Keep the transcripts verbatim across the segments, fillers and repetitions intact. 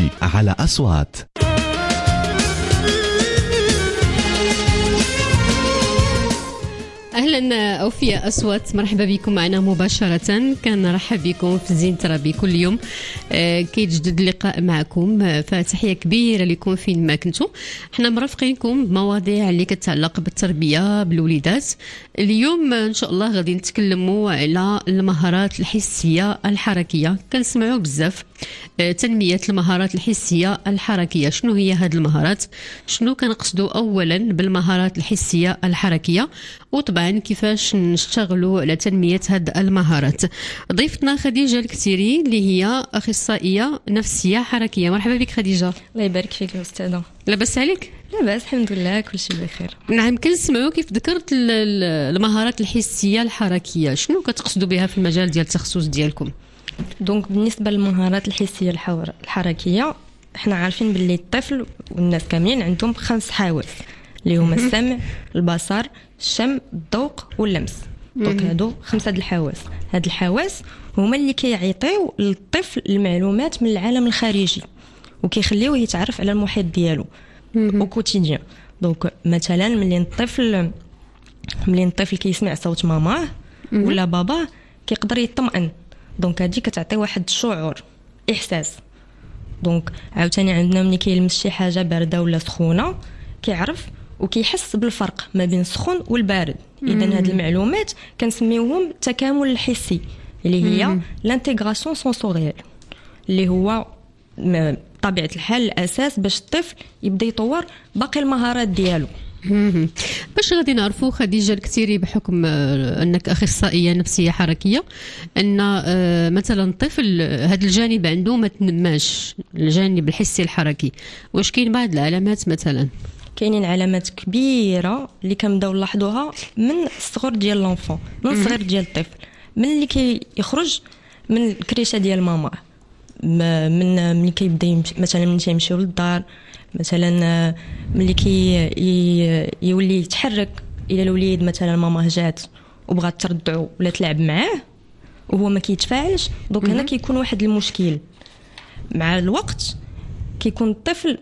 في على أصوات. أهلا أوفياء أصوات، مرحبا بكم معنا مباشرة. كنرحب بكم في زين ترابي كل يوم. آه كيتجدد اللقاء معكم، آه فتحية كبيرة لكم فين ما كنتوا. احنا مرافقينكم بمواضيع اللي كتعلق بالتربية بالوليدات. اليوم إن شاء الله غادي نتكلموا على المهارات الحسية الحركية. كنسمعوا بزاف آه تنمية المهارات الحسية الحركية. شنو هي هذه المهارات؟ شنو كنقصدوا أولا بالمهارات الحسية الحركية؟ وطبعا كيفاش نشتغلوا على تنمية هذه المهارات. ضيفتنا خديجة الكتيري اللي هي أخصائية نفسية حركية. مرحبا بك خديجة. الله يبارك فيك أستاذة. لاباس عليك؟ لاباس الحمد لله، كل شيء بخير. نعم، كنسمعوا كيف ذكرت المهارات الحسية الحركية. شنو كتقصدوا بها في المجال ديال التخصص ديالكم؟ دونك بالنسبة للمهارات الحسية الحركية، احنا عارفين باللي الطفل والناس كاملين عندهم خمس حواس اللي هما السمع، البصر، الشم، الذوق واللمس. دونك هادو خمسة د الحواس. هاد الحواس هما اللي كيعطيو للطفل المعلومات من العالم الخارجي وكيخليوه يتعرف على المحيط ديالو او كوتيديان. دونك مثلا ملي الطفل ملي الطفل كيسمع صوت ماماه ولا باباه كيقدر يطمئن. دونك هادي كتعطي واحد الشعور، احساس. دونك عاوتاني عندنا ملي كيلمس شي حاجه بارده ولا سخونه كيعرف وكيحس بالفرق ما بين السخون والبارد. اذا هاد المعلومات كنسميوهم التكامل الحسي اللي هي لانتيغراسيون سونسوريال، اللي هو بطبيعه الحال الاساس باش الطفل يبدا يطور باقي المهارات ديالو. باش غادي نعرفوا خديجة الكتيري بحكم أنك أخصائية نفسية حركية أن مثلا الطفل هذا الجانب عنده ما تنماش، الجانب الحسي الحركي، واش كاين بعض العلامات؟ مثلا كاينين علامات كبيره اللي كنبداو نلاحظوها من الصغر ديال لونفون، من الصغر ديال الطفل، من اللي كيخرج من الكريشه ديال ماما، من ملي كيبدا يمشي مثلا من تيمشيو للدار، مثلا ملي كي يولي يتحرك. الى الوليد مثلا ماما جات وبغات تردعو ولا تلعب معاه وهو ما كيتفاعلش، دونك هنا كيكون واحد المشكل. مع الوقت كيكون الطفل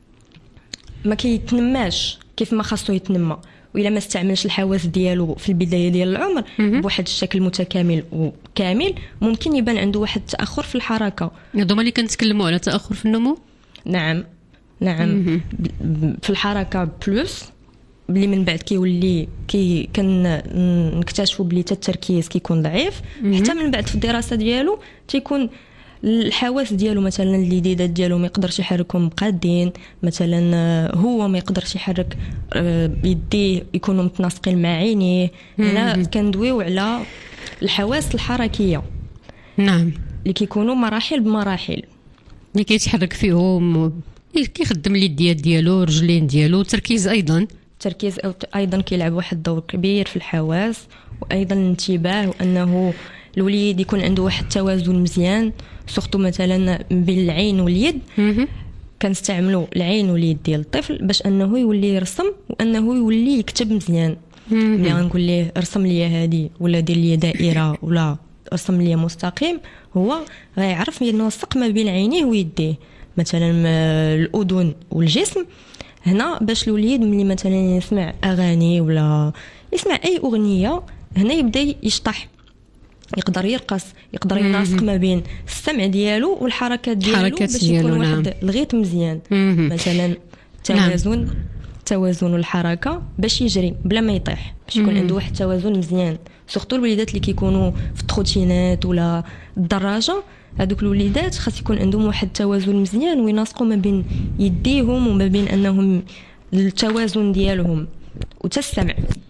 ما كيتنماش كيف ما خاصو يتنمى، وإلا ما استعملش الحواس ديالو في البدايه ديال العمر بواحد الشكل متكامل وكامل، ممكن يبان عنده واحد التاخر في الحركه. هذوما اللي كنتكلموا على تاخر في النمو. نعم نعم في الحركه بلوس، بلي من بعد كيولي كي كنكتشفوا بلي التركيز كيكون ضعيف. حتى من بعد في الدراسه ديالو تيكون الحواس ديالو مثلا اليديدات ديالو ما يقدرش يحركهم قادين، مثلا هو ما يقدرش يحرك يديه يكونوا متناسقين مع عينيه. هنا كندويو على الحواس الحركيه. نعم، اللي كيكونوا مراحل بمراحل، اللي كيتحرك فيهم، كيخدم اليديات ديالو، رجلين ديالو، تركيز ايضا التركيز ايضا كيلعب واحد الدور كبير في الحواس. وايضا الانتباه، وانه الوليد يكون عنده واحد التوازن مزيان، سورتو مثلا بين العين واليد. كنستعملوا العين واليد ديال الطفل باش انه يولي يرسم وانه يولي يكتب مزيان. ملي غنقول ليه ارسم لي هذه ولا دير لي دائره ولا ارسم لي مستقيم، هو غيعرف ينسق ما بين عينيه ويديه، مثلا الاذن والجسم. هنا باش الوليد ملي مثلا يسمع اغاني ولا يسمع اي اغنيه، هنا يبدا يشطح، يقدر يرقص، يقدر يناسق ما بين السمع ديالو والحركات ديالو باش يكون واحد نعم. الغيط مزيان. مثلا توازن نعم. توازن الحركه باش يجري بلا ما يطيح، باش يكون عنده واحد التوازن مزيان. سورتو الوليدات اللي كيكونوا في التروتينات ولا الدراجه، هذوك الوليدات خاص يكون عندهم واحد التوازن مزيان ويناسقوا ما بين يديهم وما بين انهم التوازن ديالهم وتستمع.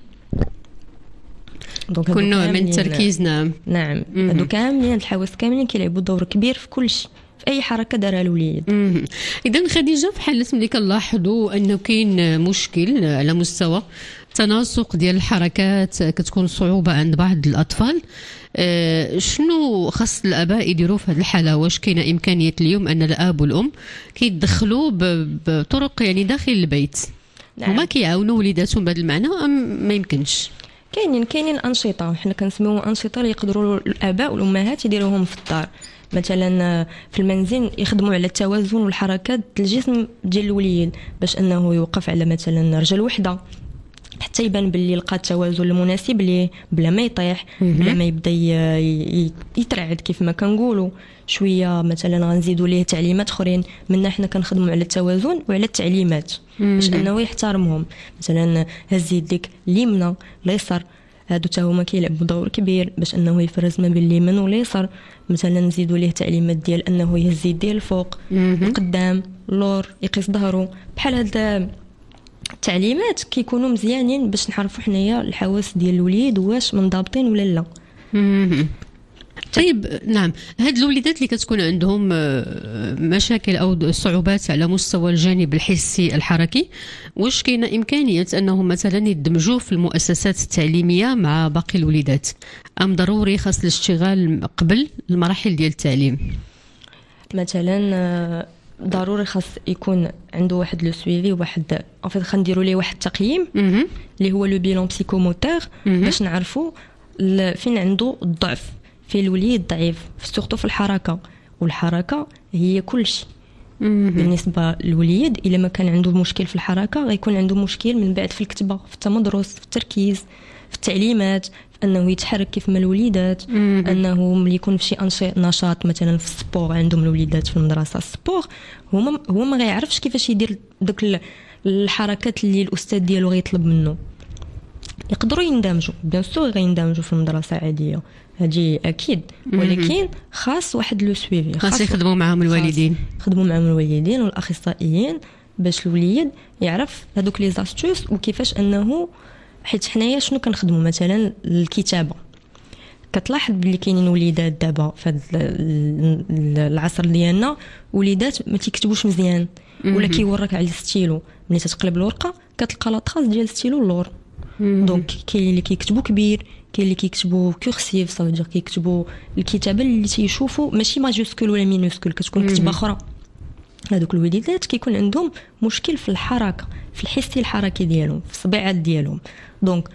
دونك كل نوع من التركيز. نعم نعم هادو كاملين الحواس كاملين كيلعبوا دور كبير في كل شيء، في اي حركه دارها الوليد. اذا خديجه، في حالة ملي كنلاحظوا انه كاين مشكل على مستوى تناسق ديال الحركات، كتكون صعوبه عند بعض الاطفال، أه شنو خاص الاباء يديروا في هذه الحاله؟ واش كاينه امكانيه اليوم ان الاب والام كيدخلوا بطرق يعني داخل البيت نعم. وما كيعاونوا وليداتهم بهذا المعنى، ام ما يمكنش؟ كاينين كاينين انشطه حنا كنسميوهم انشطه اللي يقدروا الاباء والامهات يديروهم في الدار. مثلا في المنزل يخدموا على التوازن والحركات الجسم ديال الوليد باش انه يوقف على مثلا رجل وحده حتى يبان باللي لقى التوازن المناسب ليه بلا ما يطيح بلا ما يبدا يترعد كيف ما كنقولوا. شويه مثلا غنزيدوا ليه تعليمات اخرين منا حنا كنخدموا على التوازن وعلى التعليمات باش انه يحترمهم. مثلا هز يديك اليمنى اليسار، هادو تا هما كيلعبوا دور كبير باش انه يفرز ما بين اليمين واليسار. مثلا نزيدوا ليه تعليمات ديال انه يهز يديه الفوق القدام اللور يقيس ظهره. بحال هاد التعليمات كيكونوا مزيانين باش نعرفوا حنايا الحواس ديال الوليد واش منضبطين ولا لا. طيب نعم، هاد الوليدات اللي كتكون عندهم مشاكل او صعوبات على مستوى الجانب الحسي الحركي، واش كاينه امكانيه انهم مثلا يدمجوا في المؤسسات التعليميه مع باقي الوليدات، ام ضروري خاص الاشتغال قبل المراحل ديال التعليم؟ مثلا ضروري خاص يكون عنده واحد لو سويفي، واحد اون خنديروا ليه واحد التقييم اللي هو لو بيلون بسيكوموتور باش نعرفوا فين عنده الضعف، في الوليد ضعيف سورتو في الحركه، والحركه هي كل شيء بالنسبه للوليد. الا ما كان عنده مشكل في الحركه غيكون عنده مشكل من بعد في الكتابه، في التمدرس، في التركيز، في التعليمات، في انه يتحرك كيف ما الوليدات، انه ملي يكون في شي انشطه نشاط مثلا في السبور عندهم الوليدات في المدرسه السبور، هو ما هو ما غيعرفش كيفاش يدير دوك الحركات اللي الاستاذ ديالو غيطلب منه. يقدروا يندمجوا بيان سور، غيندمجوا في المدرسه عاديه هذه اكيد، ولكن خاص واحد لو سويفي، خاص يخدموا معهم الوالدين، يخدموا معهم الوالدين والاخصائيين باش الوليد يعرف هذوك لي زاستوس وكيفاش انه. حيت حنايا شنو كنخدموا مثلا الكتابه، كتلاحظ بلي كاينين وليدات دابا في هذا العصر ديالنا وليدات ما تيكتبوش مزيان ولا كيورك على الستيلو، ملي تتقلب الورقه كتلقى لا طراس ديال الستيلو اللور. دونك كاين اللي كيكتبوا كبير، كاين اللي كيكتبوا كورسيف، صافي كيكتبوا الكتابه اللي تيشوفوا ماشي ماجوسكول ولا مينوسكول، كتكون كتابه اخرى. هذوك الوليدات كيكون عندهم مشكل في الحركه، في الحس الحركي ديالهم، في الصبيعات ديالهم. دونك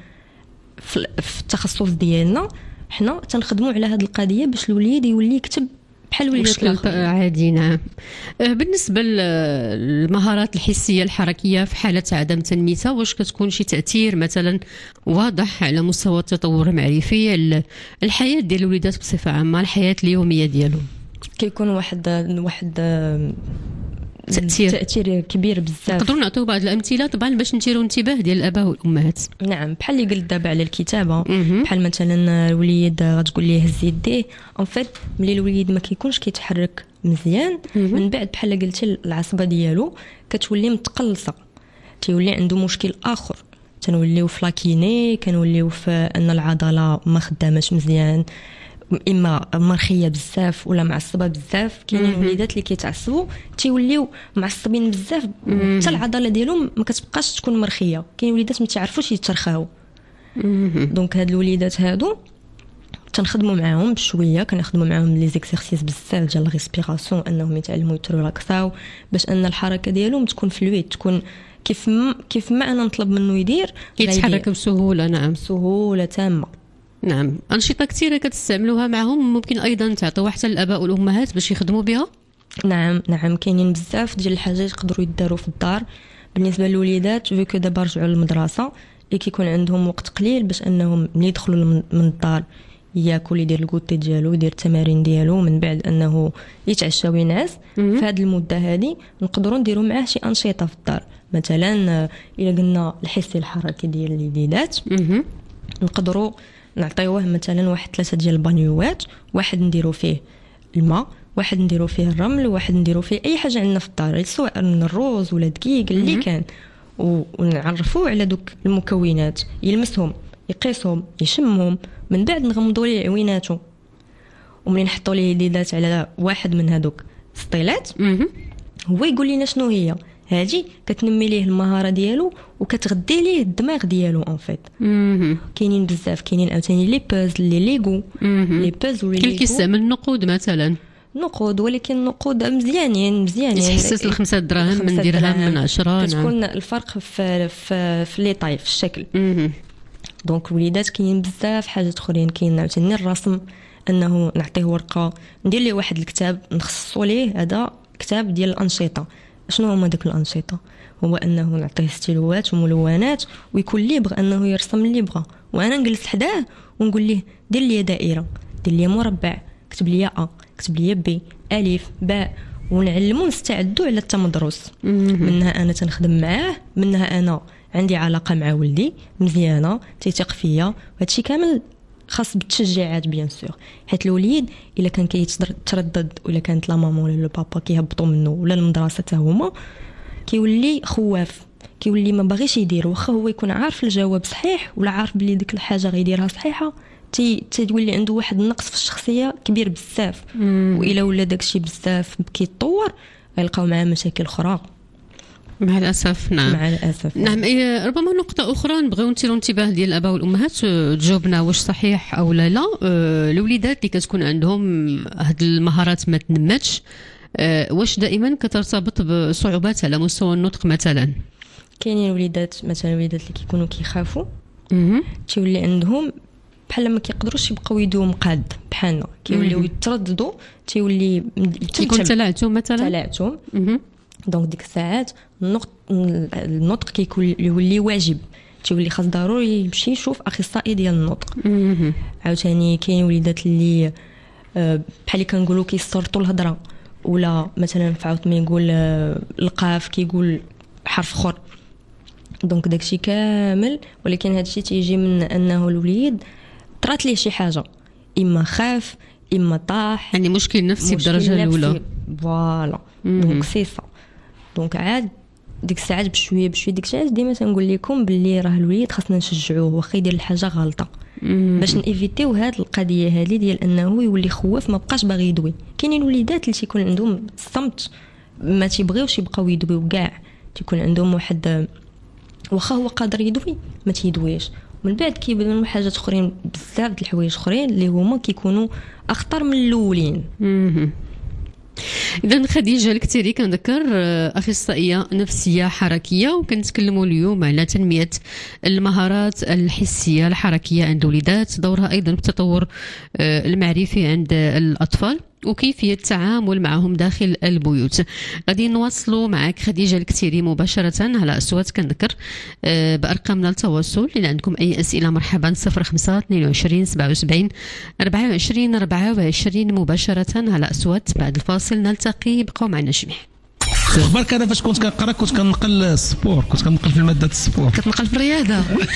في التخصص ديالنا حنا تنخدموا على هذه القضيه باش الوليد يولي يكتب بحال الوليدات الاخرين عادي. نعم. بالنسبه للمهارات الحسيه الحركيه في حاله عدم تنميتها، واش كتكون شي تاثير مثلا واضح على مستوى التطور المعرفي الحياه ديال الوليدات بصفه عامه، الحياه اليوميه ديالهم؟ كيكون واحد واحد تأثير تأثير كبير بزاف. نقدروا نعطيو بعض الامثله طبعا باش نثيروا انتباه ديال الاباء والامهات. نعم، بحال اللي قلت دابا على الكتابه، بحال مثلا الوليد غتقول ليه هز يديه، اون فيت ملي الوليد ما كيكونش كيتحرك مزيان من بعد بحال قلتي العصبه ديالو كتولي متقلصه، تيولي عنده مشكل اخر، تنوليو في لاكيني، كنوليو في ان العضله ما خداماش مزيان، اما مرخيه بزاف ولا معصبه بزاف. كاينين وليدات اللي كيتعصبوا تيوليو معصبين بزاف حتى العضله ديالهم ما كتبقاش تكون مرخيه. كاين وليدات ما تعرفوش يترخاو. دونك هاد الوليدات هادو تنخدموا معاهم بشويه، كنخدموا معاهم لي زيكسيرسيس بزاف ديال الريسبيراسيون، انهم يتعلموا يتريلاكساو باش ان الحركه ديالهم تكون فلويد، تكون كيف ما كيف ما انا نطلب منه يدير يتحرك بسهوله. نعم، سهوله تامه. نعم، أنشطة كثيرة كتستعملوها معهم، ممكن أيضا تعطيوها حتى الآباء والأمهات باش يخدموا بها؟ نعم نعم، كاينين بزاف ديال الحاجات يقدروا يداروا في الدار بالنسبة للوليدات، فيكو دابا رجعوا للمدرسة اللي كيكون عندهم وقت قليل باش أنهم ملي يدخلوا من الدار ياكل، يدير الكوتي ديالو، يدير التمارين ديالو، من بعد أنه يتعشى وينعس. في هذه المدة هذه نقدروا نديروا معاه شي أنشطة في الدار، مثلا إلا قلنا الحس الحركي ديال الوليدات نقدروا نعطيوه مثلا واحد ثلاثه ديال البانيوات، واحد نديرو فيه الماء، واحد نديرو فيه الرمل، واحد نديرو فيه اي حاجه عندنا في الدار، سواء من الروز ولا دقيق اللي كان، ونعرفوه على دوك المكونات، يلمسهم، يقيسهم، يشمهم، من بعد نغمضوا ليه عويناتو، وملي نحطوا ليه يديدات على واحد من هذوك السطيلات هو يقول لنا شنو هي هادي، كتنمي ليه المهاره ديالو وكتغدي ليه الدماغ ديالو. اون فيت كاينين بزاف، كاينين عاوتاني لي بوزل، لي ليغو، لي بوزل ولي كاين كيستعمل النقود مثلا، نقود، ولكن النقود مزيانين مزيانين يتحسس الخمسة دراهم من درهم من عشرة. كتكون الفرق في في في لي طاي في الشكل. دونك الوليدات كاينين بزاف حاجات اخرين، كاين عاوتاني الرسم، انه نعطيه ورقه ندير ليه واحد الكتاب نخصصوا ليه هذا كتاب ديال الانشطه. شنو هما داك الانشطه؟ هو انه نعطيه ستيلوات وملونات ويكون ليبغ انه يرسم اللي بغى، وانا نجلس حداه ونقول ليه دير لي دائره، دير لي مربع، كتب لي ا، كتب لي بي، الف، باء، ونعلمو نستعدوا على التمدرس. منها انا تنخدم معاه، منها انا عندي علاقه مع ولدي مزيانه، تيثق فيا، وهادشي كامل خاص بالتشجيعات بيان سور، حيت الوليد الا كان كيتردد ولا كانت لا ماما ولا البابا كيهبطوا منه ولا المدرسه حتى هما، كيولي خواف، كيولي ما باغيش يدير، واخا هو يكون عارف الجواب صحيح ولا عارف بلي ديك الحاجه غيديرها صحيحه، تي تولي عنده واحد النقص في الشخصيه كبير بزاف. والا ولا داكشي بزاف كيتطور غيلقاو معاه مشاكل اخرى مع الاسف. نعم مع الاسف. نعم. إيه ربما نقطه اخرى نبغيو نثيروا الانتباه ديال الاباء والامهات، تجاوبنا واش صحيح او لا لا. أه الوليدات اللي كتكون عندهم هاد المهارات ما تنمتش، أه واش دائما كترتبط بصعوبات على مستوى النطق مثلا؟ كاينين وليدات مثلا وليدات اللي كيكونوا كيخافوا تيولي عندهم بحال ما كيقدروش يبقاو يدوم قاد بحالنا، كيوليو يترددوا، تيولي كيكون تلعثم مثلا تلعثم. دونك ديك الساعات النطق النطق كيكون يولي واجب، تيولي خاص ضروري يمشي يشوف اخصائي ديال النطق. عاوتاني كاين وليدات اللي بحال كنقولوا كيسترطوا الهضره، ولا مثلا فعاوت ما يقول القاف كيقول حرف اخر، دونك داكشي كامل. ولكن هادشي تيجي من انه الوليد طرات ليه شي حاجه، اما خاف اما طاح، يعني مشكل نفسي بالدرجه الاولى. فوالا دونك سي سا. دونك عاد ديك الساعات بشويه بشويه ديك الساعات ديما تنقول لكم باللي راه الوليد خاصنا نشجعوه واخا يدير الحاجه غلطه، باش نيفيتيو هاد القضيه هذه ديال انه يولي خواف ما بقاش باغي يدوي. كاينين وليدات اللي تيكون عندهم الصمت ما تيبغيوش يبقاو يدويو كاع، تيكون عندهم واحد واخا هو قادر يدوي ما تيدويش، من بعد كيبانوا حاجات اخرين بزاف د الحوايج اخرين اللي هما كيكونوا اخطر من الاولين. إذا خديجة الكتيري كنذكر أخصائية نفسية حركية، وكنتكلموا اليوم على تنمية المهارات الحسية الحركية عند الوليدات، دورها أيضا في التطور المعرفي عند الأطفال وكيفية التعامل معهم داخل البيوت. غادي نواصلوا معك خديجة الكتيري مباشرة على أصوات. كنذكر بأرقامنا التواصل، إذا عندكم أي أسئلة مرحبا صفر خمسة اثنين وعشرين سبعة وسبعين أربعة وعشرين أربعة وعشرين مباشرة على أصوات. بعد الفاصل نلتقي، بقوا معنا جميع. اخبارك؟ انا فاش كنت كنقرا كنت كنقل السبور، كنت كنقل في الماده السبور. كتنقل في الرياضه؟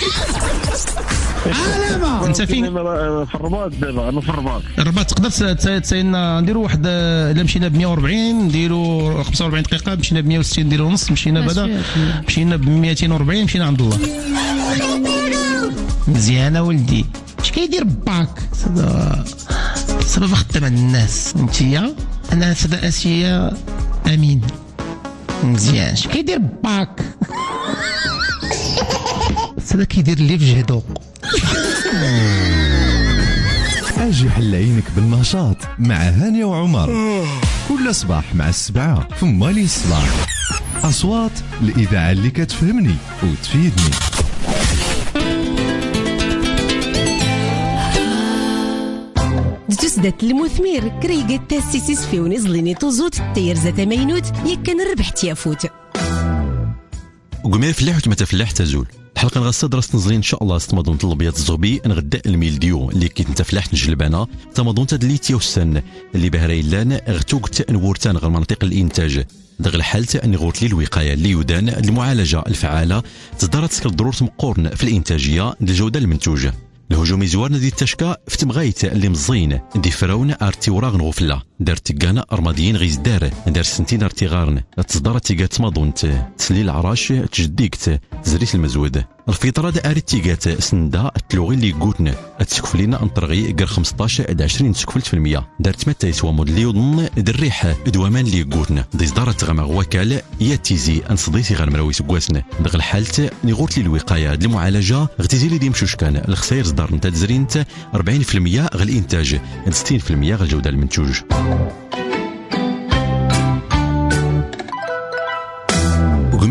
عالمه. انت فين؟ في الرباط دابا. انا في الرباط. الرباط تقدر تسايلنا نديروا واحد، الا مشينا ب مية وأربعين نديروا خمسة وأربعين دقيقه، مشينا ب مية وستين نديروا نص، مشينا بعدا مشينا ب مئتين وأربعين مشينا عند الله. مزيانه ولدي. اش كيدير باك؟ سبب خدام الناس انتيا. انا سدا اسيا امين. مزيان. اش كيدير باك؟ سدا كيدير اللي في جهدو. اجي حل عينك بالنشاط مع هانية وعمر كل صباح مع السبعة في مالي الصباح. أصوات الإذاعة اللي كتفهمني وتفيدني. تسدت المثمير كريقة تاسيسيس في ونزليني توزوت تير زات مينوت يكن ربح تيافوت وقمير فلاح وتما تفلاح تزول. الحلقه نغسى درس نزلين ان شاء الله استمضون الابيض الزغبي نغدا الميل ديو اللي كي تفلاح نجلبانا تمضون تدليتي والسن اللي بهري لان غتوقت نورتان غير مناطق الانتاج دغ الحالة أني غورت لي الوقاية اللي يدان المعالجة الفعالة تصدرت سكر ضرورة مقورن في الإنتاجية للجودة المنتوجة. الهجوم زوارنا دي التشكا في تمغايت اللي مزين دي فراون ارتي وراغ غفله دار تيغانا ارماديين غيز دار دار سنتين ارتي غارن تصدر تيغات ماضونت تسلي العراش تجديكت زريت المزود الفطره دا اري تيغات سندا تلوغي اللي قوتنا تسكف لينا انطرغي غير خمسطاش إلى عشرين سكفلت في المية دارت متى يسوى مودلي وضن الريحه دوامان اللي قوتنا دي صدارت غما وكال يا تيزي انصديتي غير مراوي سكواسنا دغ الحالت ني غورت لي الوقايه د المعالجه غتيزي لي دي مشوشكان الخسائر صدار نتا تزرينت أربعين في المية غير الانتاج ستين في المية غير الجوده المنتوج.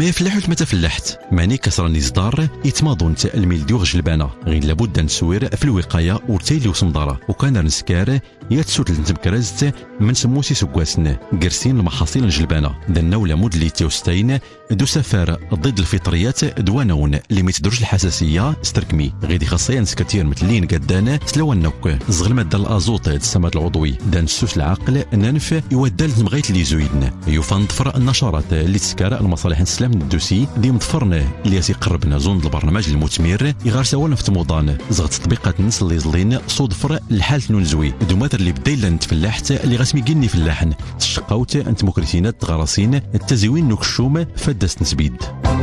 وقما يفلح ما تفلحت معني كسراني صدار يتماضون الميل ديوغ جلبانه غير لابد نسوير في الوقايه ورتيلي وصنداره وكان نسكار يتسوت التمكرزت من سموسي سكواسن قرسين المحاصيل الجلبانه دنا ولا مود لي تيوستين دو سفر ضد الفطريات دوانون اللي ما تدرج الحساسيه استركمي غيدي خاصيه نسكتير مثلين قدانا سلوى النوك زغل ماده الازوت السماد العضوي دان سوس العقل ننف يودل مغيت لي زويدنا يوفن ضفر النشرات اللي تسكر المصالح السلام الدوسي دي مضفرنا اللي يقربنا زون البرنامج المثمر يغار سوا في تموضان زغت تطبيقات الناس اللي زلين صدفر الحال نونزوي دومات اللي بديلا نتفلاحت اللي غاسمي قني في اللحن تشقاوت انت مكرتينات غراسين التزوين نكشوم فدست نسبيد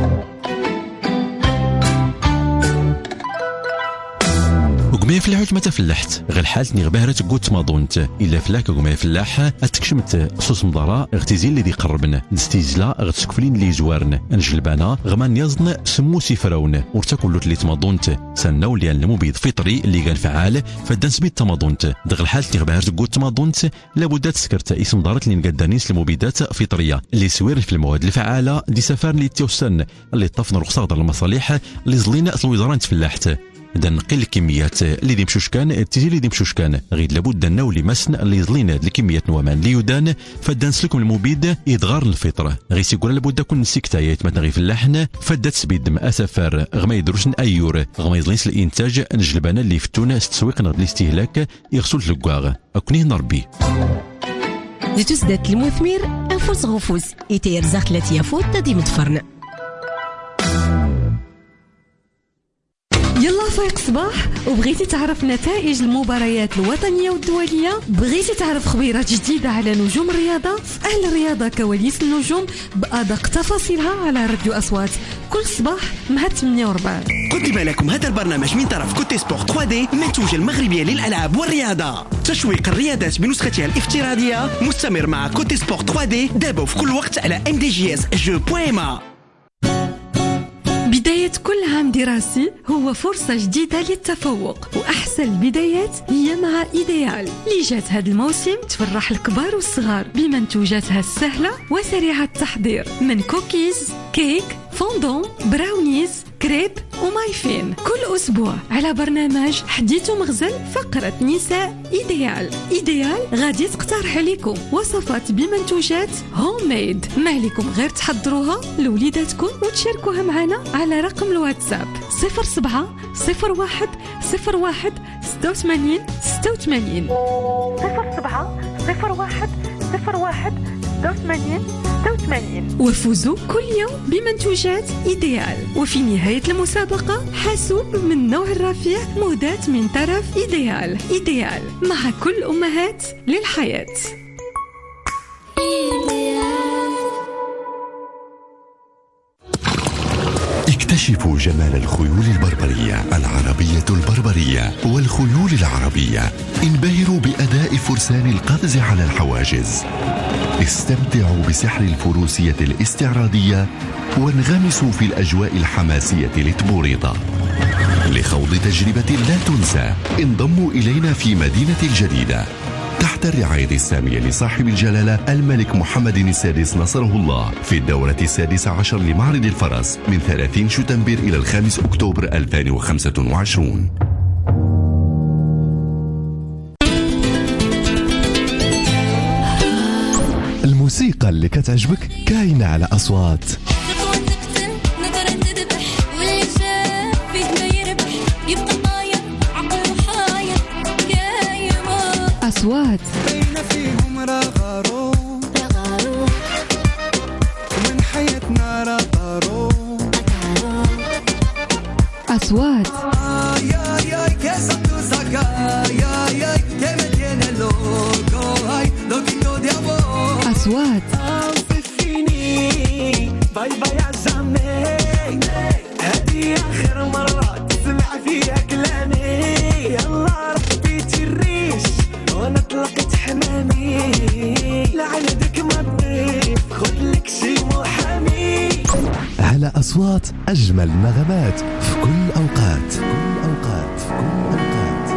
وقما يفلح ما تفلحت غير حالتني غباهرة قوت ما ظنت الا فلاك وقما يفلاح اتكشمت صوص مضارا اغتزين اللي دي قربنا دستيزلا غتسكفلين اللي زوارن انجلبانا غمان يزن سموسي فراون ورتاكل اللي تماضونت سناو اللي المبيض فطري اللي كان فعال فدان سبيد تماضونت دغ حالتني غباهرة قوت تماضونت لابد تسكرت اسم دارت اللي نقدانيس المبيدات فطريه اللي سوير في المواد الفعاله دي سفر اللي تيوسن اللي طفن رخصه المصالح اللي زلينا الوزاره تفلاحت دا نقي الكميات اللي دي مشوشكان تيجي اللي دي مشوشكان غير لابد نولي مسن اللي يظلينا الكميات نوامان اللي يدان فدا نسلكم المبيد يدغار الفطره غير سيقول لابد كون نسيكتايات ما تغي في اللحن فدا تسبيد ما سفر غما يدروش ايور غما يظلينس الانتاج نجلبانا اللي فتونا التسويق نغ الاستهلاك يغسل الكواغ اكونيه نربي دي تسدات المثمر انفوس غفوس يتير زاخلات يافوت دي متفرن يلا فايق صباح وبغيتي تعرف نتائج المباريات الوطنية والدولية بغيتي تعرف خبيرات جديدة على نجوم الرياضة في أهل الرياضة كواليس النجوم بأدق تفاصيلها على راديو أصوات كل صباح مع ثمانية وربع. قدم لكم هذا البرنامج من طرف كوتي سبور ثري دي منتوج المغربية للألعاب والرياضة. تشويق الرياضات بنسختها الافتراضية مستمر مع كوتي سبور ثري دي دابا في كل وقت على ام دي جي اس جو بوان ما. بداية كل عام دراسي هو فرصة جديدة للتفوق وأحسن البدايات هي مع إيديال اللي جات هذا الموسم تفرح الكبار والصغار بمنتوجاتها السهلة وسريعة التحضير من كوكيز كيك فوندون براونيز كريب ومايفين كل أسبوع على برنامج حديث ومغزل فقرة نساء إيديال. إيديال غادي تقترح عليكم وصفات بمنتوجات هوم ميد ما عليكم غير تحضروها لوليداتكم وتشاركوها معنا على رقم الواتساب صفر سبعة صفر واحد صفر واحد ستة وثمانين ستة وثمانين صفر سبعة صفر واحد صفر واحد ستة وثمانين ستة وثمانين وفوزوا كل يوم بمنتوجات إيديال. وفي نهاية المسابقة حاسوب من نوع الرفيع مهداة من طرف إيديال. إيديال مع كل أمهات للحياة. اكتشفوا جمال الخيول البربرية العربية البربرية والخيول العربية. انبهروا بأداء فرسان القفز على الحواجز. استمتعوا بسحر الفروسية الاستعراضية وانغمسوا في الأجواء الحماسية لتبوريطة. لخوض تجربة لا تنسى انضموا إلينا في مدينة الجديدة تحت الرعاية السامية لصاحب الجلالة الملك محمد السادس نصره الله في الدورة السادسة عشر لمعرض الفرس من ثلاثين شتنبر إلى الخامس أكتوبر ألفين وخمسة وعشرين. الموسيقى اللي كتعجبك كاينة على أصوات. أصوات بين فيهم رغارو ومن حياتنا رغارو. أصوات يا يا كسبت سكا يا يا كمتين لوكو هاي دوكينو ديابو. أصوات فيني باي باي عزامي هذه آخر مرة تسمع فيها كلامي. يلا ربي تريش ونطلقت حمامي لعندك ما تضيف خذلك شي محامي. على أصوات أجمل النغمات في كل أوقات. كل أوقات في كل أوقات.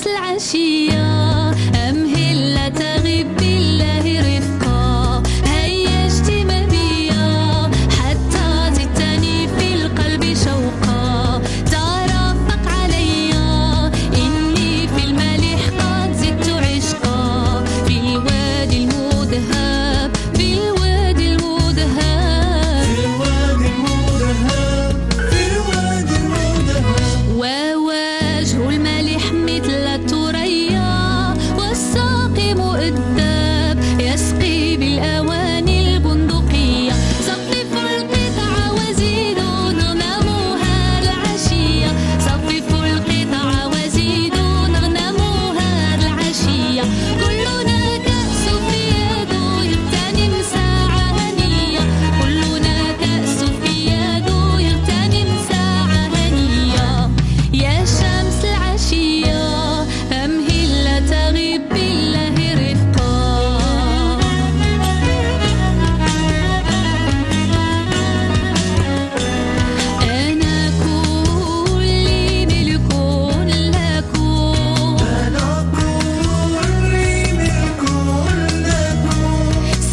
شمس العشية أمهل تغيب بالله رفقا هيا اجتمع بيا حتى زدتني في القلب شوقا ترافق عليا إني في الملح قد زدت عشقا في الوادي المذهب في الوادي المذهب في الوادي المذهب في الوادي المذهب ووجه الملح مثل الثريا والساقي مؤدب يسقي بالأواني البندقية صففوا القطع وزيدوا نغنموها العشية صففوا القطع وزيدوا نغنموها العشية كلنا كأس في يده يغتنم ساعة هنية كلنا كأس في يده يغتنم ساعة هنية يا شمس العشية أمهل تغيب بالله رفقا أنا كلي ملك لكم أنا كلي ملك لكم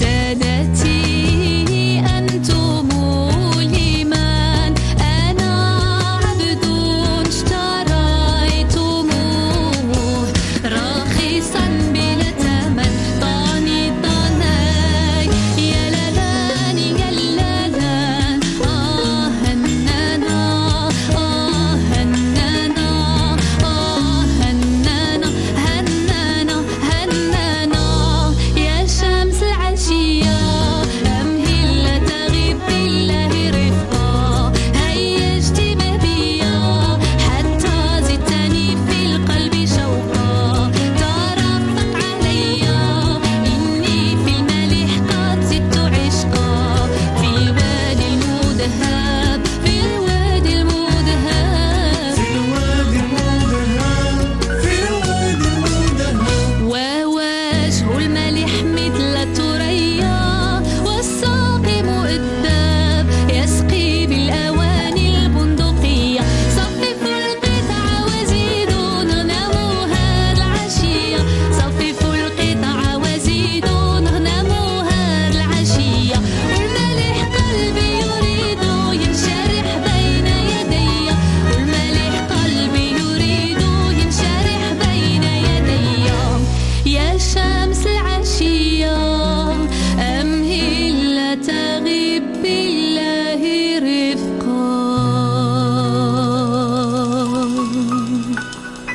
سادتي أنتم لمن أنا عبد اشتريتموه رخيصا بلا ثمن طاني طناي يا لالان يا لالان آه هنانا آه هنانا آه هنانا هنانا هنانا يا شمس العشية أمهل تغيب بالله رفقا هيا اجتمع بيا حتى زدتني في القلب شوقا ترافق عليا إني في الملح قد زدت عشقا في الوادي المذهب في الوادي المذهب في الوادي المذهب في الوادي المذهب ووجه الملح مثل الثريا والساقي مؤدب يسقي بالأواني البندقية صففوا القطع وزيدوا نغنموها العشية صففوا القطع وزيدوا نغنموها العشية والملح قلبي يريد ينشرح بين يدي والملح قلبي يريد ينشرح بين يدي يا شمس العشية أمهل تغيب بالله رفقا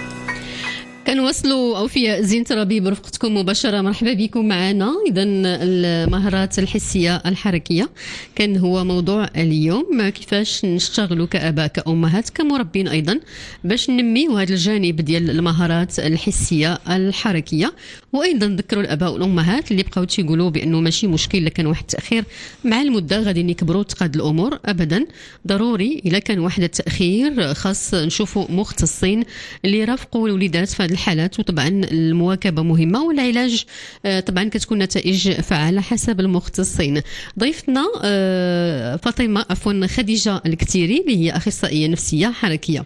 كنواصلوا أوفياء زين ترابي برفقتكم مباشرة. مرحبا بكم معنا. إذا المهارات الحسية الحركية كان هو موضوع اليوم، كيفاش نشتغلوا كآباء كأمهات كمربين أيضا باش ننميوا هذا الجانب ديال المهارات الحسية الحركية. وأيضا ذكروا الآباء والأمهات اللي بقاو تيقولوا بأنه ماشي مشكل إلا كان واحد التأخير مع المدة غادي نكبروا تقاد الأمور. أبدا، ضروري إلا كان واحد التأخير خاص نشوفوا مختصين اللي يرافقوا الوليدات في هذه الحالات. وطبعا المواكبة مهمة والعلاج طبعا كتكون نتائج فعالة حسب المختصين. ضيفتنا فاطمة عفوا خديجة الكتيري اللي هي أخصائية نفسية حركية.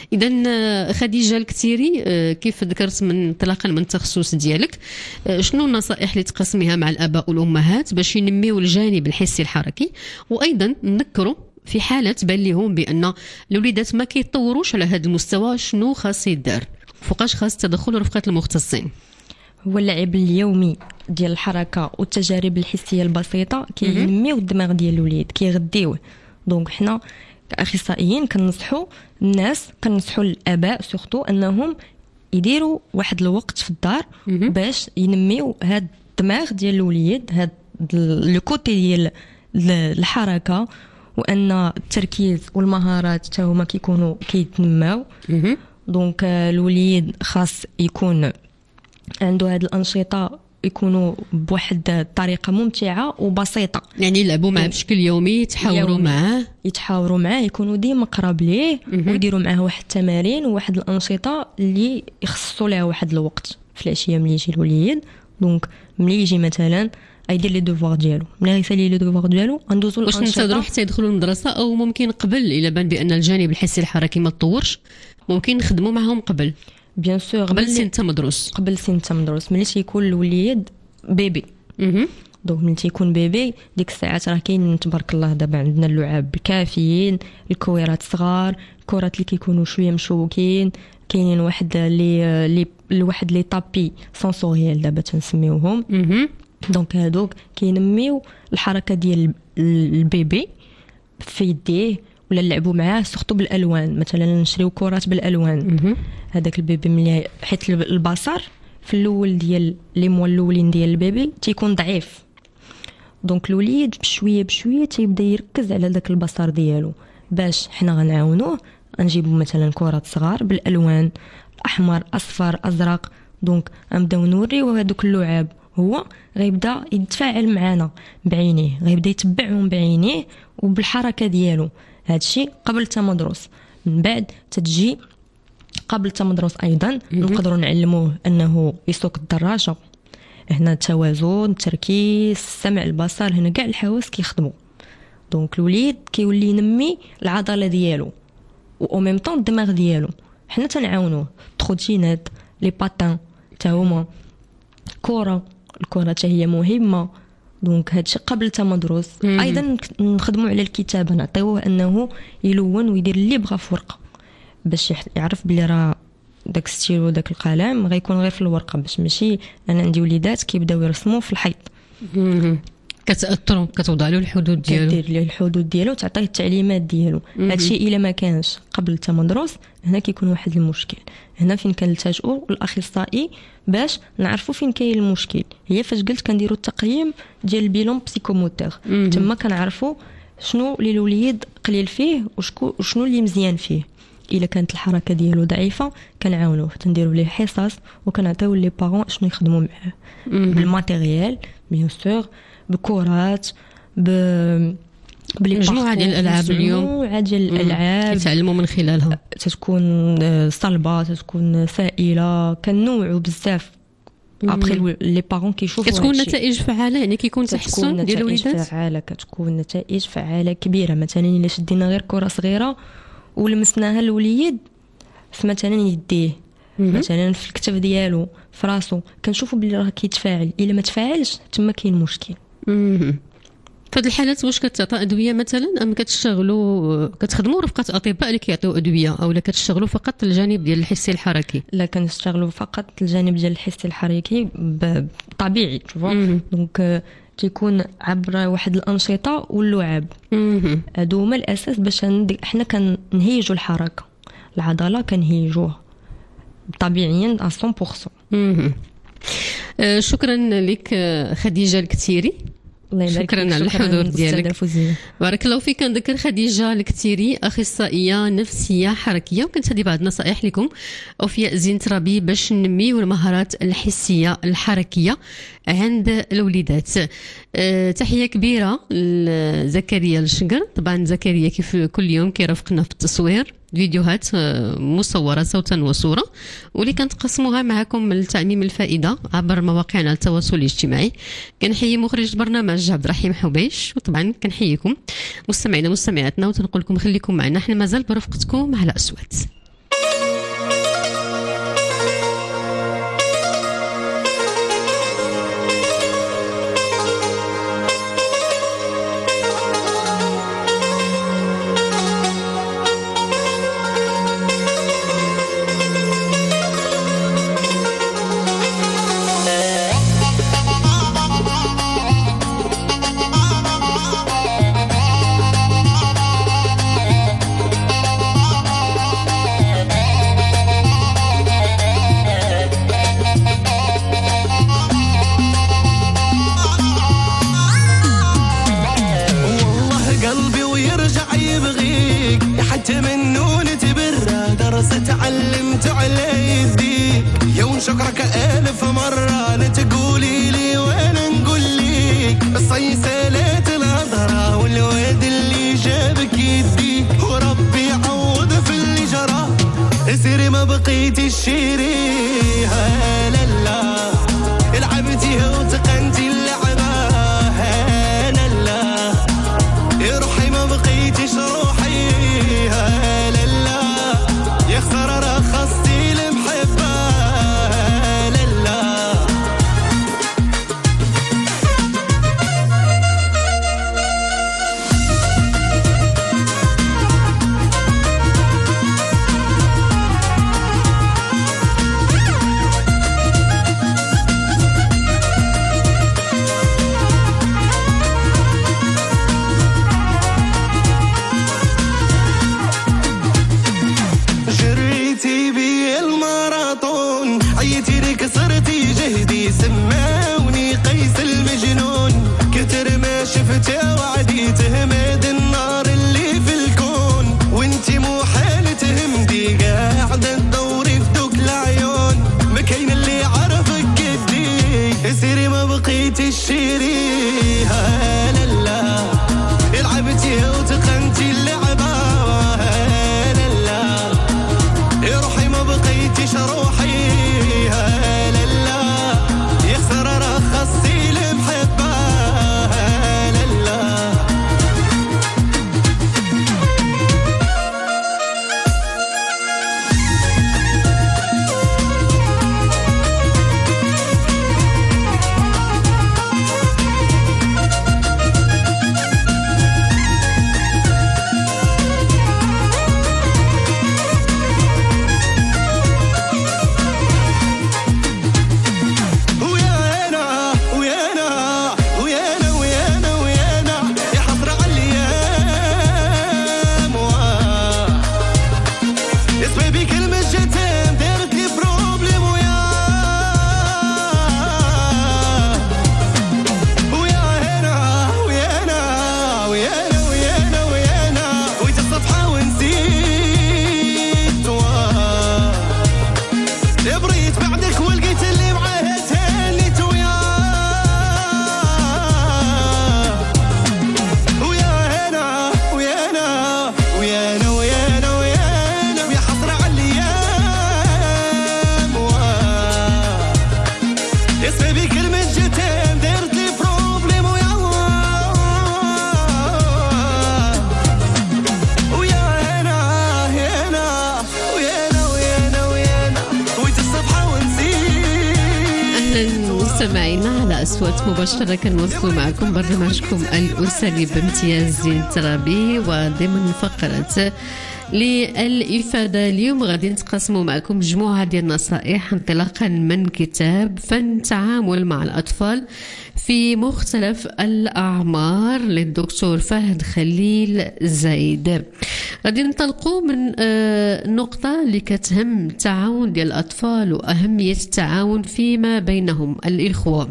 إذا خديجة الكتيري، كيف ذكرت من انطلاقا من التخصص ديالك، شنو النصائح اللي تقسميها مع الآباء والأمهات باش ينميوا الجانب الحسي الحركي؟ وأيضا نذكروا في حالة بان لهم بأن الوليدات ما كيتطوروش على هذا المستوى شنو خاص يدار؟ فوقاش خاص تدخل رفقة المختصين؟ هو اللعب اليومي ديال الحركه والتجارب الحسيه البسيطه كينميو الدماغ ديال الوليد، كيغديوه. دونك حنا كاخصائيين كنصحوا الناس، كنصحوا الاباء سورتو انهم يديروا واحد الوقت في الدار باش ينميو هاد الدماغ ديال الوليد، هاد لو كوتي ديال الحركه، وان التركيز والمهارات حتى هما كيكونوا كيتنماو. دونك الوليد خاص يكون عنده هاد الأنشطة يكونوا بواحد الطريقة ممتعة وبسيطة، يعني يلعبوا معه بشكل يومي، يتحاوروا معه يتحاوروا معه يكونوا ديما قراب ليه، ويديروا معه واحد التمارين وواحد الأنشطة اللي يخصصوا لها واحد الوقت في العشية ملي يجي الوليد. دونك ملي يجي مثلا يدير لي دوفوار ديالو، ملي غيسالي لي دوفوار ديالو ندوزو الانشطه. واش ننتظروا حتى يدخلوا المدرسه او ممكن قبل؟ الا بان بان الجانب الحسي الحركي ما تطورش ممكن نخدموا معهم قبل. بيان سور قبل سن تمدرس قبل سن تمدرس ملي تيكون الوليد بيبي. دونك ملي تيكون بيبي ديك الساعات راه كاين تبارك الله دابا عندنا اللعاب الكافيين، الكويرات صغار، الكرات اللي كيكونوا شويه مشوكين، كاينين واحد لي لي الواحد لي طابي سونسوريال دابا تنسميوهم. دونك هادوك كينميو الحركه ديال البيبي في يديه ولا نلعبوا معاه سورتو بالالوان. مثلا نشريو كرات بالالوان. هذاك البيبي ملي حيت البصر في الاول ديال لي موا الاولين ديال البيبي تيكون ضعيف، دونك الوليد بشويه بشويه تيبدا يركز على داك البصر ديالو. باش حنا غنعاونوه غنجيبوا مثلا كرات صغار بالالوان احمر اصفر ازرق. دونك غنبداو نوريو هذوك اللعاب، هو غيبدا يتفاعل معنا بعينيه، غيبدا يتبعهم بعينيه وبالحركه ديالو. هادشي قبل تمدرس. من بعد تتجي قبل تمدرس ايضا نقدروا نعلموه انه يسوق الدراجه. هنا التوازن، التركيز، السمع، البصر، هنا كاع الحواس كيخدموا. دونك الوليد كيولي ينمي العضله ديالو و ميم طون الدماغ ديالو. حنا تنعاونوه تروتينات لي باتان تا هما كره، الكره حتى هي مهمه. دونك هادشي قبل تمدرس. ايضا نخدموا على الكتابه، نعطيوه انه يلون ويدير اللي بغا في ورقه باش يعرف بلي راه داك ستيلو داك القلم غيكون غير في الورقه، باش ماشي انا عندي وليدات كيبداو يرسموا في الحيط. كتاثروا كتوضع له الحدود ديالو، كدير له الحدود ديالو، تعطيه التعليمات ديالو. هادشي الا ما كانش قبل التمدرس هنا كيكون واحد المشكل. هنا فين كنلتجئوا الاخصائي باش نعرفوا فين كاين المشكل. هي فاش قلت كنديروا التقييم ديال البيلون بسيكوموتور، تما كنعرفوا شنو اللي الوليد قليل فيه وشنو اللي مزيان فيه. الا كانت الحركه ديالو ضعيفه كنعاونوه، تنديروا ليه حصص وكنعطيو لي بارون شنو يخدموا معاه بالماتيريال بيان سور، بكرات، ب مجموعه ديال الالعاب. اليوم مجموعه ديال الالعاب يتعلموا من خلالها، تتكون صلبه، تتكون سائله، كنوعوا بزاف. ابري لي بارون كيشوفوا كتكون نتائج فعاله، يعني كيكون تحسن ديال الوليدات فعاله، كتكون نتائج فعاله كبيره. مثلا الا شدينا غير كره صغيره ولمسناها الوليد في مثلا يديه، مثلا في الكتف ديالو، في راسو، كنشوفوا بلي راه كيتفاعل. الا ما تفاعلش تما كاين مشكل. في هذه الحالات واش كتعطى ادويه مثلا، ام كتشتغلوا كتخدموا رفقه اطباء اللي كيعطيو ادويه، او لا كتشتغلوا فقط الجانب ديال الحسي الحركي؟ لا، كنشتغلوا فقط الجانب ديال الحسي الحركي طبيعي تشوفوا. دونك تيكون عبر واحد الانشطه واللعاب. هادو هما الاساس باش حنا كنهيجوا الحركه، العضله كنهيجوها طبيعيا مية بالمية. شكرا لك خديجه الكتيري، شكرا على الحضور ديالك. بارك الله فيك. كنذكر خديجه الكتيري اخصائيه نفسيه حركيه، وكنت هذه بعض النصائح لكم اوفياء زين ترابي باش ننميو المهارات الحسيه الحركيه عند الوليدات. أه تحيه كبيره لزكريا الشقر. طبعا زكريا كيف كل يوم كيرافقنا في التصوير، فيديوهات مصوره صوتا وصوره، واللي كنتقسموها معكم لتعميم الفائده عبر مواقعنا التواصل الاجتماعي. كنحيي مخرج البرنامج عبد الرحيم حبيش، وطبعا كنحييكم مستمعينا ومستمعاتنا، وتنقول لكم خليكم معنا، حنا مازال برفقتكم على أصوات. شكرك ألف مرة لتقولي لي وأنا نقول لك الصيصلات الهضرة والواد اللي جابك يديك، وربي يعوض في اللي جرى. سيري ما بقيتي الشيري هلا لا لعبتي وتقنتي اللعبة هلا لا روحي ما بقيتيش روحي هلا لا يا خسارة رخصتي المحبة صرتي جهدي سماوني قيس المجنون كتر ما شفته وعديته ماد النار اللي في الكون وانتي مو حال تهمدي قاعدة تدوري في دوك العيون ما كاين اللي عرفك قدي سيري ما بقيتي الشيري لا لا لعبتي وتقنتي اللعبة لا لا روحي ما بقيتيش روحي لا لا يخسر رخصتي المحبة لا لا مستمعينا على أصوات مباشرة كنواصلوا معكم برنامجكم الأسري بامتياز زين الترابي وضمن فقرة للإفادة. اليوم غادي نتقاسموا معكم مجموعة ديال النصائح انطلاقا من كتاب فن التعامل مع الأطفال في مختلف الأعمار للدكتور فهد خليل زايد. غادي ننطلقوا من النقطة اللي كتهم التعاون ديال الأطفال وأهمية التعاون فيما بينهم الإخوة،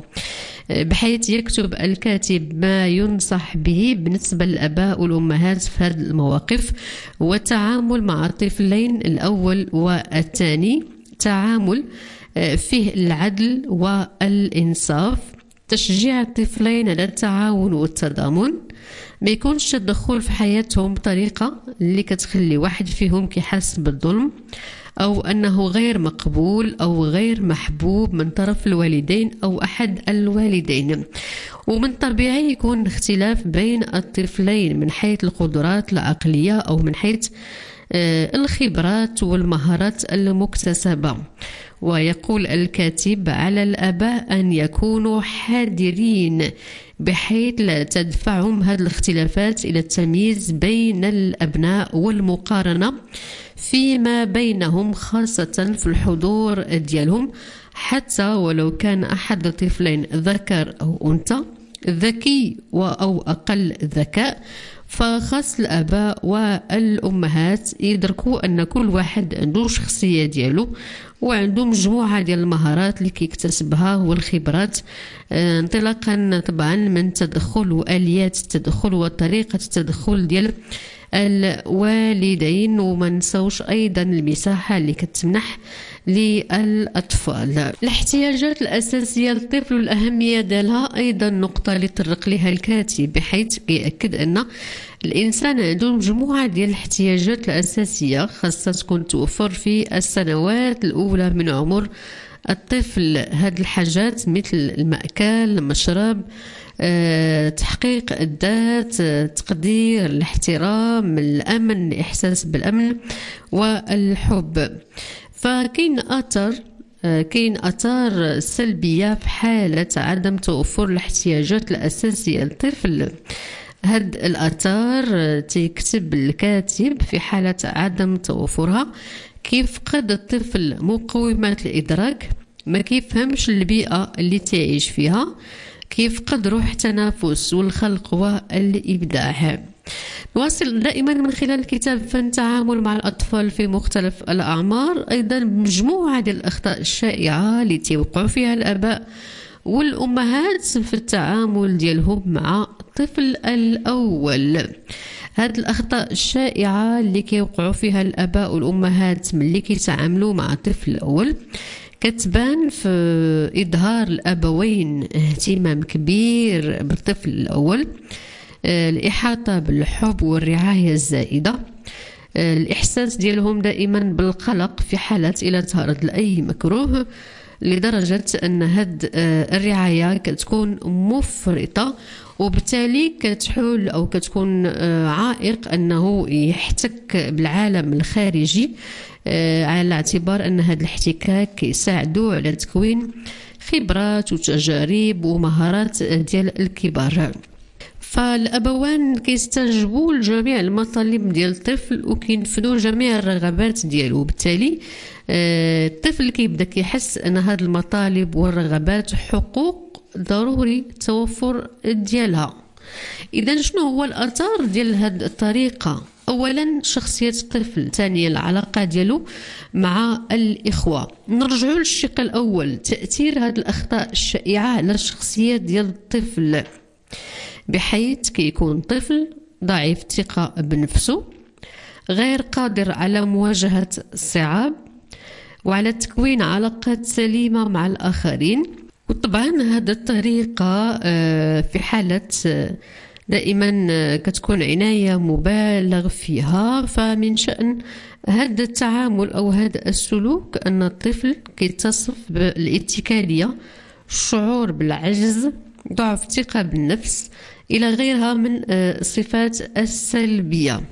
بحيث يكتب الكاتب ما ينصح به بالنسبة للآباء والأمهات في هذه المواقف والتعامل مع الطفلين الأول والثاني، تعامل فيه العدل والإنصاف، تشجيع الطفلين على التعاون والتضامن، ما يكونش تدخل في حياتهم بطريقة اللي كتخلي واحد فيهم كيحس بالظلم أو أنه غير مقبول أو غير محبوب من طرف الوالدين أو أحد الوالدين. ومن طبيعي يكون اختلاف بين الطفلين من حيث القدرات العقلية أو من حيث الخبرات والمهارات المكتسبة. ويقول الكاتب على الآباء أن يكونوا حذرين بحيث لا تدفعهم هذه الاختلافات إلى التمييز بين الأبناء والمقارنة فيما بينهم، خاصة في الحضور ديالهم، حتى ولو كان أحد الطفلين ذكر أو أنثى، ذكي أو أقل ذكاء، فخاص الآباء والأمهات يدركوا أن كل واحد عنده شخصية ديالو وعنده مجموعة ديال المهارات اللي كيكتسبها والخبرات، انطلاقا طبعا من تدخل وآليات التدخل وطريقة التدخل ديال الوالدين. وما نساوش ايضا المساحه اللي كتمنح للاطفال. الاحتياجات الاساسيه للطفل والاهميه ديالها ايضا نقطه اللي طرق لها الكاتب، بحيث ياكد ان الانسان عنده مجموعه ديال الاحتياجات الاساسيه خاصه تكون توفر في السنوات الاولى من عمر الطفل. هاد الحاجات مثل المأكل، المشرب، أه، تحقيق الذات، أه، تقدير، الاحترام، الأمن، الإحساس بالأمن والحب. فكاين أثر أه، كاين أثار سلبية في حالة عدم توفر الاحتياجات الأساسية للطفل. هاد الآثار تكتب الكاتب في حالة عدم توفرها كيفقد الطفل مقومات الإدراك، ما كيفهمش البيئة اللي تعيش فيها، كيفقد روح التنافس والخلق والإبداع. نواصل دائما من خلال كتاب فن التعامل مع الأطفال في مختلف الأعمار، أيضا مجموعة ديال الأخطاء الشائعة اللي تيوقعوا فيها الآباء والأمهات في التعامل ديالهم مع الطفل الأول. هاد الأخطاء الشائعة اللي كيوقعوا فيها الآباء والأمهات ملي كيتعاملوا مع الطفل الأول كتبان في إظهار الأبوين اهتمام كبير بالطفل الأول، الإحاطة بالحب والرعاية الزائدة، الإحساس ديالهم دائما بالقلق في حالة إلى تعرض لأي مكروه، لدرجة أن هاد الرعاية كتكون مفرطة وبالتالي كتحول أو كتكون عائق أنه يحتك بالعالم الخارجي، على اعتبار أن هذا الاحتكاك كيساعدوا على تكوين خبرات وتجارب ومهارات ديال الكبار. فالأبوان كيستجيبوا لجميع المطالب ديال الطفل وكينفذوا جميع الرغبات ديالو، بالتالي الطفل كيبدا كيحس أن هذه المطالب والرغبات حقوق ضروري التوفر ديالها. إذا شنو هو الأثر ديال هذه الطريقة؟ أولا شخصية الطفل، ثانيا العلاقة ديالو مع الإخوة. نرجعوا للشق الأول، تأثير هذه الأخطاء الشائعة على الشخصية ديال الطفل، بحيث كيكون طفل ضعيف الثقة بنفسه، غير قادر على مواجهة الصعاب وعلى تكوين علاقات سليمة مع الآخرين. وطبعا هذه الطريقة في حالة دائما كتكون عناية مبالغ فيها، فمن شأن هذا التعامل أو هذا السلوك أن الطفل كيتصف بالاتكالية، الشعور بالعجز، ضعف الثقة بالنفس إلى غيرها من الصفات السلبية.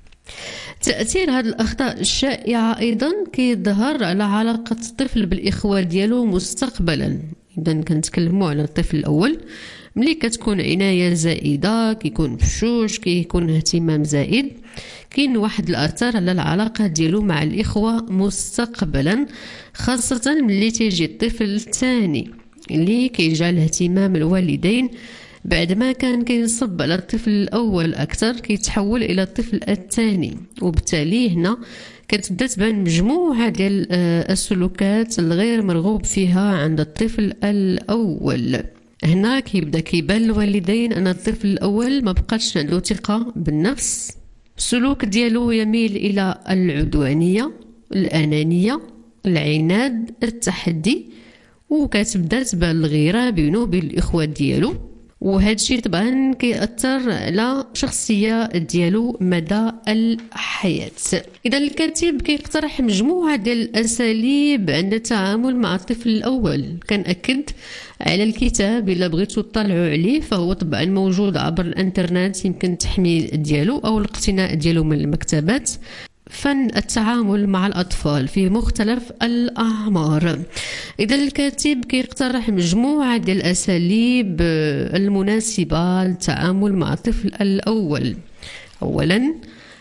تأثير هذه الأخطاء الشائعة أيضا كيظهر على علاقة الطفل بالإخوة ديالو مستقبلا. إذا كنتكلموا على الطفل الأول، ملي كتكون عناية زائدة، كيكون بشوش، كيكون اهتمام زائد، كاين واحد الأثر على العلاقة ديالو مع الإخوة مستقبلا، خاصة ملي تيجي الطفل الثاني اللي كيجعل اهتمام الوالدين بعد ما كان كينصب على الطفل الأول أكثر كيتحول إلى الطفل الثاني، وبالتالي هنا كتبدا تبان مجموعة ديال السلوكات الغير مرغوب فيها عند الطفل الأول. هنا كيبدا كيبان الوالدين أن الطفل الأول ما بقاش عنده ثقة بالنفس، السلوك ديالو يميل إلى العدوانية، الأنانية، العناد، التحدي، وكتبدا تبان الغيرة بينه وبين الإخوة ديالو، وهذا الشيء طبعا كيأثر على شخصية ديالو مدى الحياة. إذا الكاتب كيقترح مجموعة ديال الأساليب عند التعامل مع الطفل الأول. كنأكد على الكتاب إلا بغيتوا تطلعوا عليه فهو طبعا موجود عبر الانترنت، يمكن التحميل ديالو أو الاقتناء ديالو من المكتبات. فن التعامل مع الأطفال في مختلف الأعمار. إذا الكاتب كيقترح مجموعة ديال الأساليب المناسبة للتعامل مع الطفل الأول. أولا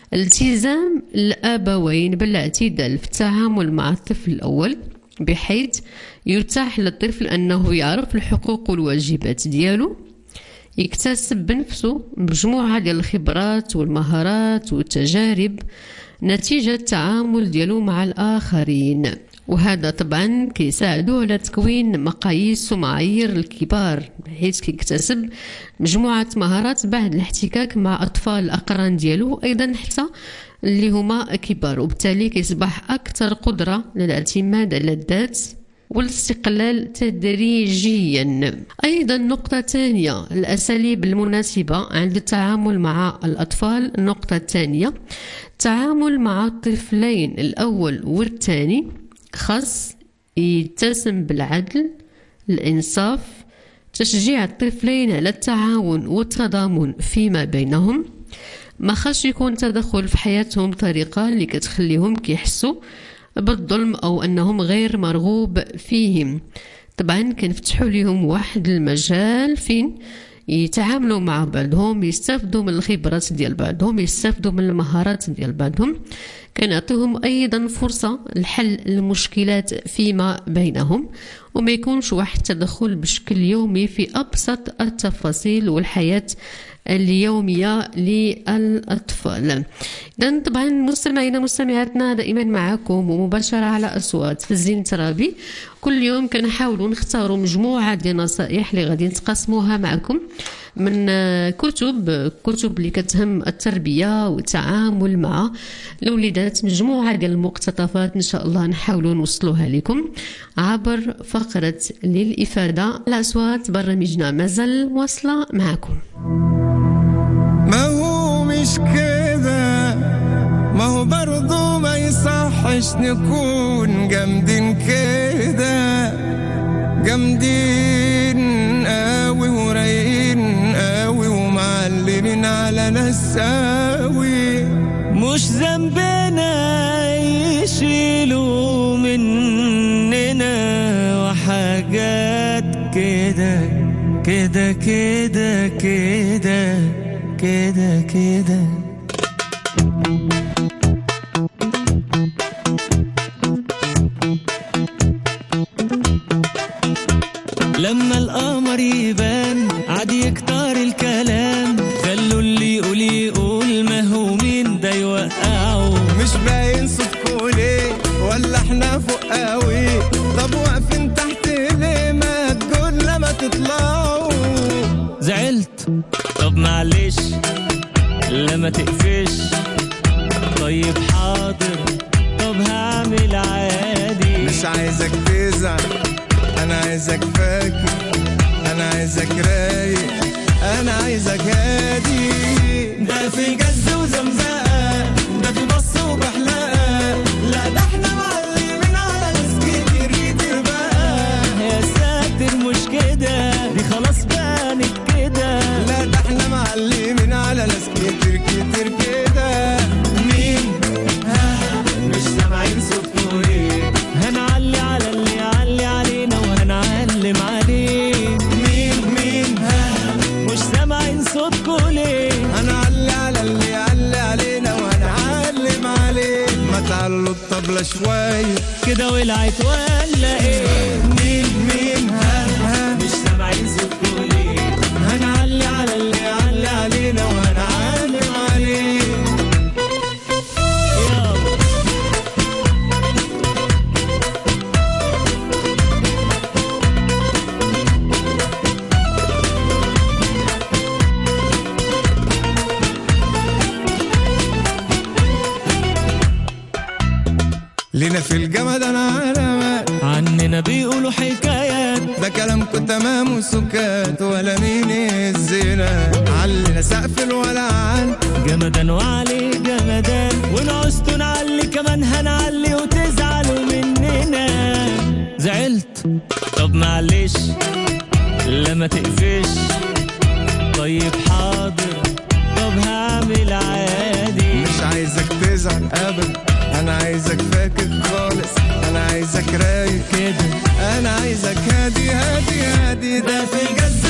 التزام الأبوين بالاعتدال في التعامل مع الطفل الأول، بحيث يتاح للطفل أنه يعرف الحقوق والواجبات ديالو، يكتسب بنفسه مجموعة ديال الخبرات والمهارات والتجارب نتيجة التعامل ديالو مع الآخرين، وهذا طبعا كيساعدو على تكوين مقاييس ومعايير الكبار، بحيث كيكتسب مجموعة مهارات بعد الاحتكاك مع أطفال الأقران ديالو أيضا حتى اللي هما كبار، وبالتالي كيصبح أكثر قدرة للاعتماد على الذات والاستقلال تدريجيا. أيضا نقطة ثانية، الأساليب المناسبة عند التعامل مع الأطفال. النقطة الثانية، التعامل مع الطفلين الأول والثاني خاص يتسم بالعدل، الإنصاف، تشجيع الطفلين على التعاون والتضامن فيما بينهم، ما خاص يكون تدخل في حياتهم بطريقة اللي كتخليهم كيحسوا بالظلم أو أنهم غير مرغوب فيهم. طبعا كنفتحوا لهم واحد المجال فين يتعاملوا مع بعضهم، يستافدوا من الخبرات ديال بعضهم، يستافدوا من المهارات ديال بعضهم. كنعطيهم أيضا فرصة لحل المشكلات فيما بينهم، وما يكونش واحد التدخل بشكل يومي في أبسط التفاصيل والحياة اليومية للأطفال. إذن طبعا مستمعينا مستمعاتنا دائما معكم ومباشرة على أصوات في الزين الترابي. كل يوم كنحاولوا نختاروا مجموعة ديال النصائح اللي غادي نتقاسموها معكم من كتب كتب اللي كتهم التربية والتعامل مع الوليدات، مجموعة ديال المقتطفات إن شاء الله نحاولوا نوصلوها لكم عبر فقرة للإفادة. الأصوات برنامجنا مازال واصلة معكم. ما هو مش كده، ما هو برضو ما يصحش نكون جامدين كده، جامدين قوي ورايقين قوي ومعلمين على نساوي. مش ذنبنا يشيلوا مننا وحاجات كده كده كده كده كده كده. لما القمر يبان عاد يكتر الكلام، خلوا اللي يقول يقول ما هو مين ده يوقعه. مش باين صوتكوا ليه ولا احنا فوق قوي؟ طب واقفين تحت ليه؟ ما تقول لما تطلعوا. زعلت؟ طب معلش لما تقفش. طيب حاضر طب هعمل عادي. مش عايزك تزعل، انا عايزك فاكر، انا عايزك رايق، انا عايزك هادي. ده في جز وزمزقه، ده في بص وبحلقه، لا ده احنا معلمين على ناس كتير كتير بقى. يا ساتر مش كده، دي خلاص بانت كده. لا ده احنا معلمين على ناس كتير كتير كده. مين؟ ها مش سامعين صوتكوا ليه؟ هنعلي على اللي يعلي علينا وهنعلم عليه. مين مين؟ ها مش سامعين صوتكوا ليه؟ هنعلي على اللي يعلي علينا وهنعلم عليه. ما تعلوا الطبلة شوية كده ولعت ولا ايه؟ مين مين؟ ها ها مش سامعين صوتكوا ليه؟ هنعلي على اللي يعلي علينا وهنعلم عليه. لينا في الجمد انا علامات، عننا بيقولوا حكايات، ده كلامكم تمام وسكات ولا مين الزنا. علينا سقف الولعان جمدان وعلي جمدان، ونعوزتوا نعلي كمان هنعلي وتزعلوا مننا. زعلت؟ طب معلش لما تقفش. طيب حاضر طب هعمل عادي. مش عايزك تزعل ابدا، انا عايزك فاكر خالص، انا عايزك رايق كده، انا عايزك هادي هادي هادي. ده في جز